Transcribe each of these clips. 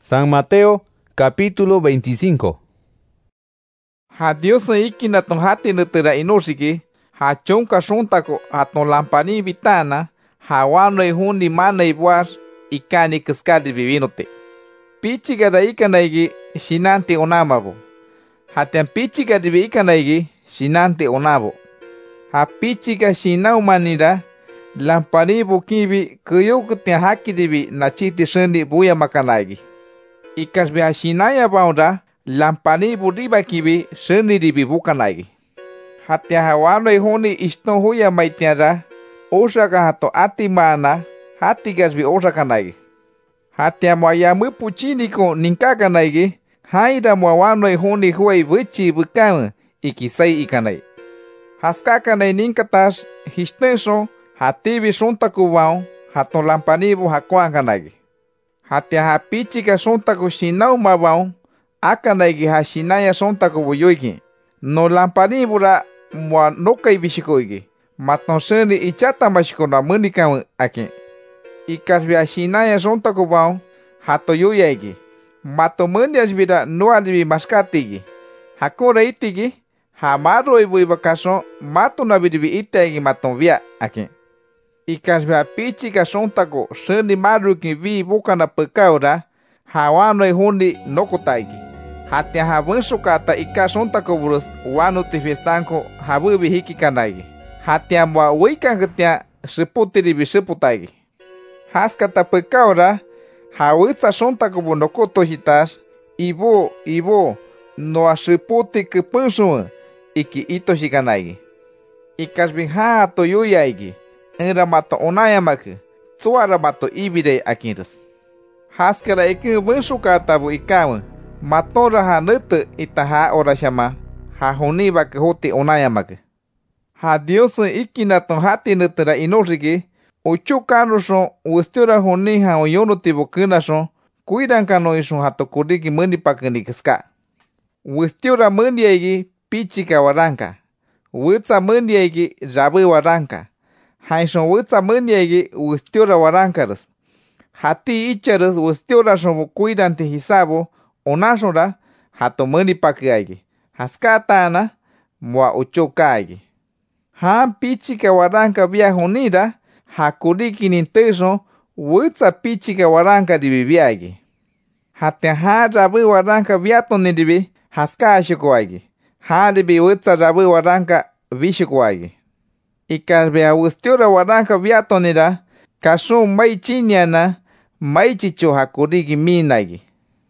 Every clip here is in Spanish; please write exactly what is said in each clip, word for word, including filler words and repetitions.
San Mateo, capítulo veinticinco. Ha Dios ikina ton hati netera inosiki, ha chonka sontako aton lampani vitana, ha wano hundi mana ibuas, ikani kaskadi vivinote. Pichi gada ikanaigi, shinante onamabo. Hatian pichi gada ikanaigi, shinante onabo. Ha pichi ga shinaumanira, lampani bukibi, kuyukutia haki divi, nachiti sendi buya makanaigi. Ikas beha shinaya baunda, lampani buriba kibi, sendi dibi bukanaigi. Hatia hawano ihoni iston huya maitiara, osaka hato ati mana, hati gasbi osakanaigi. Hatia moyamu puchiniko ninkakanaigi, haida moawano ihoni huay vichi bukam, ikisai ikanai. Haskakanai ninkatas, histenso, hatibi sontakubao, haton lampanibu hakuankanagi. Hatia hapichika sontaku shinau mabao, akanaigi ha shinaya sontaku buyoiki. No lampanibura mua nokai bishikoigi. Maton seni ichata mashiko na munikam aki. Ikasbi ha shinaya sontaku bao, hato yoyaigi. Mato mundias bida nuadibi maskatigi. Hakora itigi, ha maro ibu ibakason, mato nabidibi itagi maton via aki. Ikasbi ha pichika sontako seni maruki vi bukana pekaura, hawano ihundi nokotaigi. Hatia habunsukata ika sontako burus wano tifistanko habubi hiki kanaigi. Hatia mwa wikan ketia seputiribi seputaigi. Haskata pekaura, hawitsa sontako bunokoto hitas, ibo, ibo, noa seputi kepensuan, iki ito shikanaigi. Ikasbi ha ato yoyaigi. Enra mato onayamaku, tsuara mato ibide akinras. Haskara ikin bunsukata bu ikawan, matora ha nete itaha orashama, ha honiba hoti onayamaku. Ha Dios ikinaton hati netera inosiki, uchukanuson ustiora honi ha oyonuti bukunason, kuidankano ison hato kuriki mundipakanikaska. Ustiora mundiaigi pichika waranka, witsa mundiaigi rabu waranka. Haison witsa mundiaigi ustiora warankaras. Hati icharas ustiora somo cuidante hisabo, onasora, hato mundipakiaigi. Haskatana, mua uchokaigi. Ha pichika waranka via honida, hakuriki ninteso, witsa pichika waranka dibibiaigi. Hatia ha rabu waranka viato nidibi, haska ashikoaigi. Ha dibi witsa rabu waranka vishikoaigi. Ikasbe a ustiora waranka viatonira, kasun mai chinyana, mai chicho hakurigi minaigi.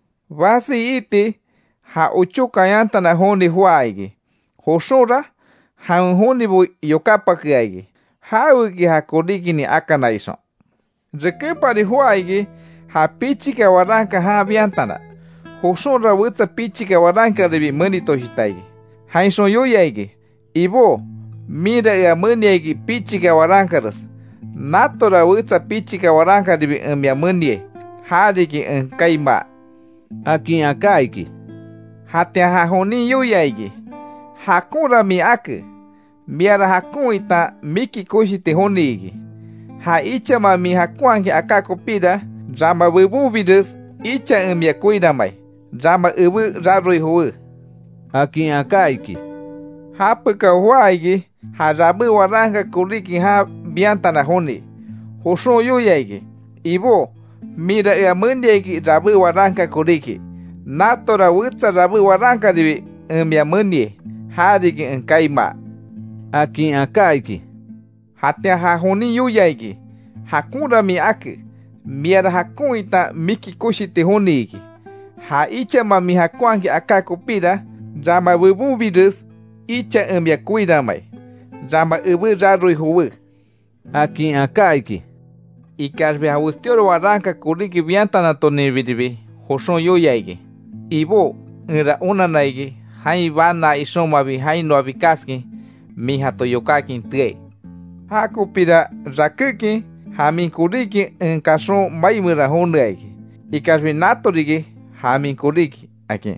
Vasi iti, ha uchuka yantana honi huaigi. Hosora, ha honi bu yokapakiaigi. Ha ugi hakurigi ni akanaiso. Rekepari huaigi, ha pichika waranka ha viantana. Hosora witsa pichika waranka ribi manitoshitaigi. Haison yoyaigi, ibo, mira ya muniaigi pichika warankaras. Natora witsa pichika waranka dibi emia munie. Hariki en kaima. Aki akaiki. Hatia hahoni yoyaigi. Hakura mi ake. Miara hakun ita miki koshite honiigi. Ha icha ma mi hakuanki akako pida. Rama webu vides icha emia kuidamai. Rama ebu raroi hoe. Aki akaiki. Hapuka huaigi. Ha rabu waranka kuriki ha biantana honi. Hoson yoyaigi. Ibo, mira ya mundiaigi rabu waranka kuriki. Natora witsa rabu waranka dibi emia munie. Hariki en kaima. Aki akaiki. Hatia ha honi yoyaigi. Hakura mi ake. Miara hakun ita miki koshite honiigi. Ha icha ma mi hakuanki akako pida. Rama webu vides icha emia kuidamai. Rama ebu raroi huwe. Aki akaiki. Ikasbe ha ustioro waranka kuriki viantana tonibidibi. Hoson yoyaigi. Ibo, era unanaigi. Hai vana isomabi hai no abikaski. Mi hato yokaki tre. Hako pida rakuki. Hamin kuriki en kason maimura hondaigi. Ikasbe natorigi. Hamin kuriki. Aki.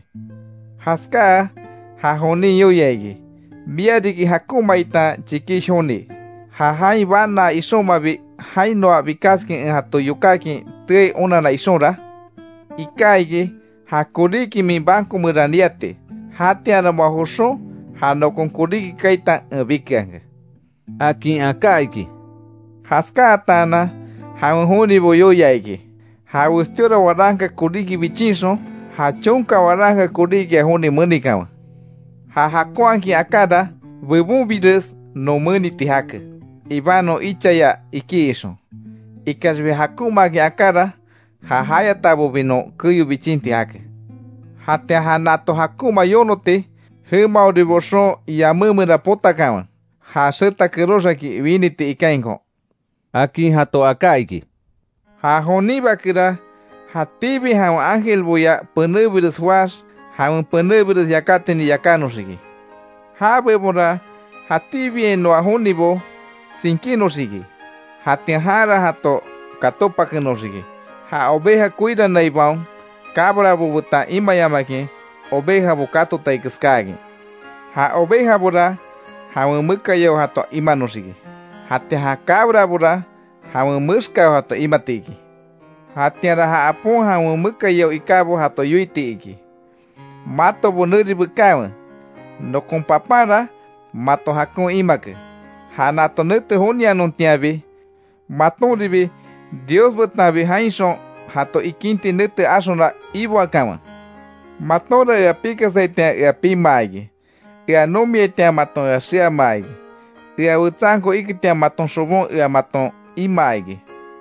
Haska. Ha honi yoyaigi. Miadiki hakumaita chikishoni. Ha hai vana isomabi hai no abikaski en hato yokaki tre unana isora. ikaigi hakuriki min banco muraniate hatiara mahusho hano con kuriki kaita bikianga Akin akaiki. Haskatana hawhuni boyoyaiki hawustiora waranka kuriki bichinso hachonka waranka kuriki huni munikawa ha hakuanki akada webubides no muni tihaka ibano ichaya ikiso ikasbe hakumagi akada ha haya tabo bino kuyu bichinti haka hate hanato hakuma yonote hema odiboso yamumura potakawa ha seta kerosaki viniti ikainko Akin hato akaiki. ha honiba kira ha tibi ha angel boya penebides was ha penebides yakateni yakanosigi ha bebora ha tibi no ahonibo sinkinosigi ha tehara hato katopa kenosigi ha oveja cuida naibao cabra bubuta imayamaki oveja bukato taikskagi ha oveja bora ha muka yo hato imanosigi hate ha cabra bora ha muska hato imatiki hate ha apun ha muka yo ikabo hato yuitiki mato bonuri bukawa no compapara mato hakun imake ha nato nete honia non tiabi mato ribi Dios butabi hainso hato ikinti nete asonra ibo akama matora ya pika saite ya pimaigi ya nomi te maton ya sia maigi ya utsanko ikitia maton sobon ya maton imaigi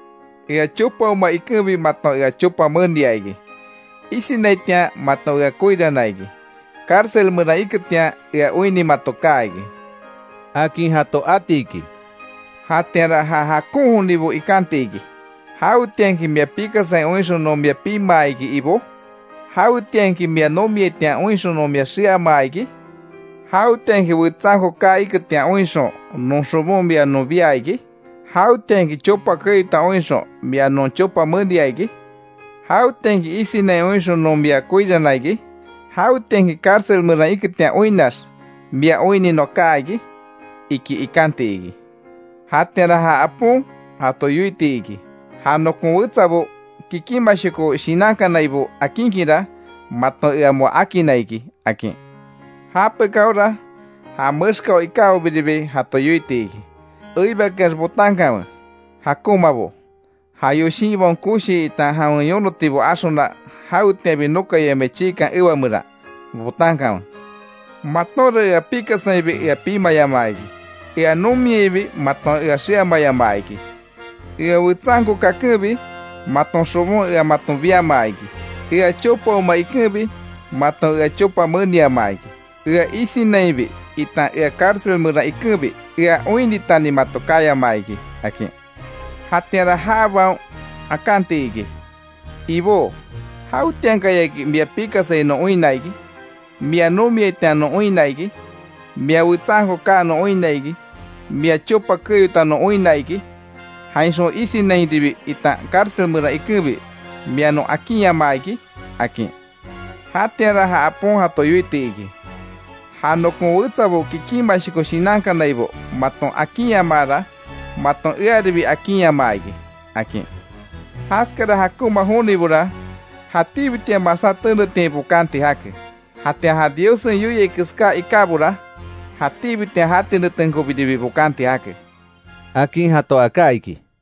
ya chupa uma ikabi maton ya chupa mundiaigi isi naitia maton ya kuida naigi cárcel mura ikitia ya uini matokaigi Akin hato atiki. hatera ha hakuhunibo ikantigi How tianki mia pika sa oinso no mia pi maigi ibo? How tianki mia no mia tia oinso no mia sia maigi? How tianki wutsanko ka ikatia oinso non sobo mia no biaigi? How tianki chopa keita oinso mia non chopa mundiaigi? How tianki isi na oinso no mia kuida naigi? How tianki cárcel mura ikatia oinas mia oini no kaigi? Iki ikante igi. Hatera ha apun hato yuiti igi. Hano con utsabo kikimashiko shinanka naibo akinkira mato yamo akinaiki akin. Hape kaura ha muska ikao bidibe hato yuitiki. Uiba kas botanka hakumabo. Ha yoshibon kushi ta ha yonotibo asona hautebe noka yamechika iwamura botanka. Matore ya pika saibe ya pima yamaiki. Ya nomiebi mato ya shia mayamaiki. Ia wutsanko kakubi maton sobon ia maton via maigi ia chopa maikubi maton ia chopa munia maigi ia isi naibi ita ia cárcel mura ikubi ia uini tani matokaya maigi aki hatiara haba akante igi ibo hau tianka yaki mia pika sai no uinaigi mia no mia ita no uinaigi mia wutsanko ka no uinaigi mia chopa kuyuta no uinaigi Hainso isi naindibi ita cárcel mura ikubi miano akinya maigi aki hatera ha apon hato yuiti igi hano con utsabo kikima shiko shinanka naibo maton akinya mara maton iadibi akinya maigi aki haskara hakuma honibura hatibitia masatendo tempo kanti hake hatia ha Diosen yuye kiska ikabura hatibitia hatendo tenko bidibi bukanti hake Akin hato akaiki.